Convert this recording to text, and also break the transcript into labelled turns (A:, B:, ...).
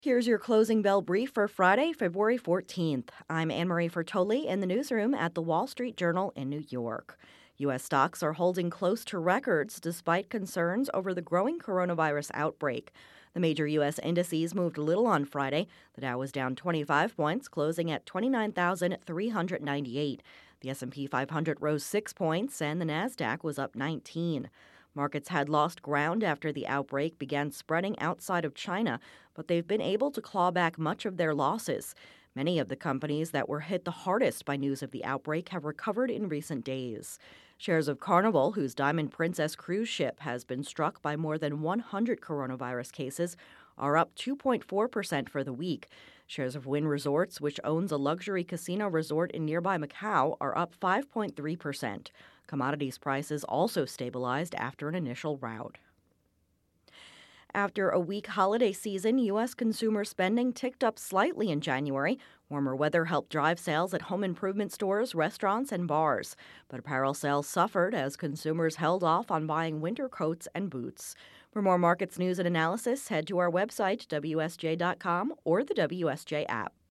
A: Here's your closing bell brief for Friday, February 14th. I'm Anne-Marie Fertoli in the newsroom at the Wall Street Journal in New York. U.S. stocks are holding close to records despite concerns over the growing coronavirus outbreak. The major U.S. indices moved little on Friday. The Dow was down 25 points, closing at 29,398. The S&P 500 rose 6 points, and the Nasdaq was up 19. Markets had lost ground after the outbreak began spreading outside of China, but they've been able to claw back much of their losses. Many of the companies that were hit the hardest by news of the outbreak have recovered in recent days. Shares of Carnival, whose Diamond Princess cruise ship has been struck by more than 100 coronavirus cases, are up 2.4% for the week. Shares of Wynn Resorts, which owns a luxury casino resort in nearby Macau, are up 5.3%. Commodities prices also stabilized after an initial rout. After a weak holiday season, U.S. consumer spending ticked up slightly in January. Warmer weather helped drive sales at home improvement stores, restaurants, and bars. But apparel sales suffered as consumers held off on buying winter coats and boots. For more markets news and analysis, head to our website, WSJ.com, or the WSJ app.